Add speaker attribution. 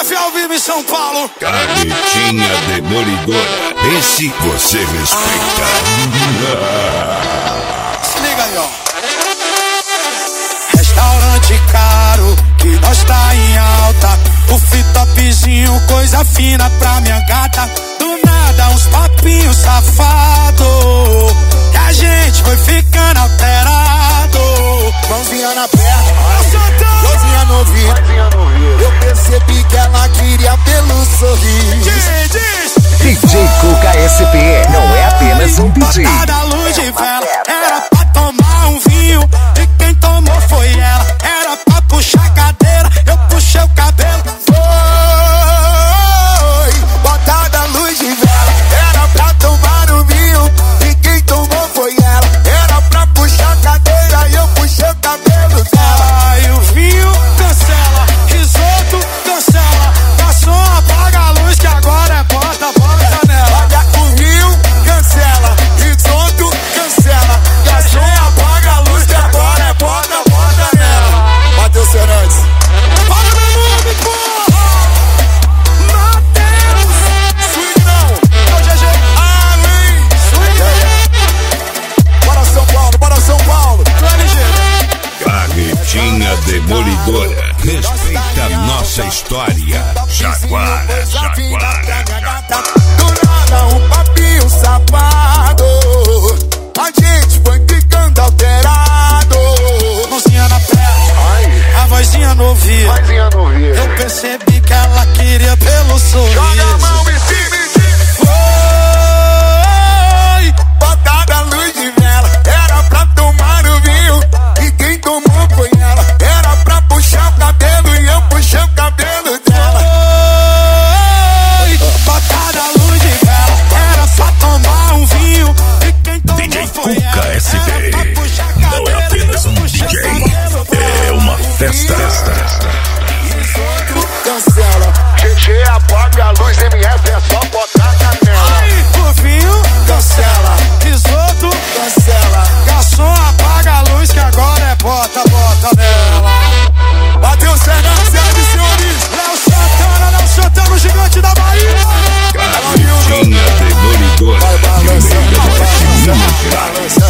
Speaker 1: MF ao vivo em São Paulo.
Speaker 2: Canetinha demolidora, esse você respeita.
Speaker 1: Se liga aí, ó. Restaurante caro, que nós tá em alta. Puff topzinho, coisa fina pra minha gata. Do nada uns papinhos safado, e a gente foi ficando alterado.
Speaker 3: Mãozinha na perna, mãozinha no ouvido. Eu percebi que ela queria pelo sorriso.
Speaker 4: DJ Cuca SP não é apenas um DJ.
Speaker 1: Botada a luz de vela, era pra tomar um vinho, e quem tomou foi ela. Era pra puxar a cadeira, eu puxei o cabelo.
Speaker 3: Foi botada a luz de vela, era pra tomar um vinho, e quem tomou foi ela. Era pra puxar a cadeira e eu puxei o cabelo dela.
Speaker 1: Ai, o vinho cancela, risoto cancela. Garçom, apaga a luz que agora é bota nela.
Speaker 3: Olha, o vinho cancela, risoto cancela. Garçom, apaga a luz que agora é bota nela. Matheus Fernandes.
Speaker 1: Para meu nome, porra! Matheus!
Speaker 3: Suinão.
Speaker 1: É o GG.
Speaker 3: Ah, Luiz. Bora São Paulo, bora São Paulo.
Speaker 2: Canetinha demolidora, respeita a nossa história. Jaguara, jaguara, jaguara.
Speaker 3: Do nada um papinho safado, a gente foi ficando alterado.
Speaker 1: Mãozinha na perna, a vozinha no ouvido. Eu percebi que ela queria pelo sorriso.
Speaker 3: Joga a mão em cima e foi botada a luz de vela, era pra tomar o vinho, e quem tomou foi ela. Era pra puxar o cabelo e eu puxei o cabelo dela.
Speaker 1: Botada a luz de vela, era pra tomar um vinho, e quem tomou
Speaker 2: DJ
Speaker 1: foi
Speaker 2: Cuca
Speaker 1: ela.
Speaker 2: SP
Speaker 1: Era pra puxar a
Speaker 2: não é
Speaker 1: cadeira,
Speaker 2: apenas um
Speaker 1: eu puxei o
Speaker 2: DJ,
Speaker 1: cabelo dela.
Speaker 2: é uma festa.
Speaker 3: Cancela, GG apaga a luz, MF é só botar canela.
Speaker 1: Aí, o vinho cancela, risoto
Speaker 3: Cancela,
Speaker 1: garçom, apaga a luz que agora é bota nela.
Speaker 3: Matheus Fernandes, senhoras e senhores.
Speaker 1: Léo Santana, o gigante da Bahia.
Speaker 2: Canetinha demolidora, de meio da Minas Gerais.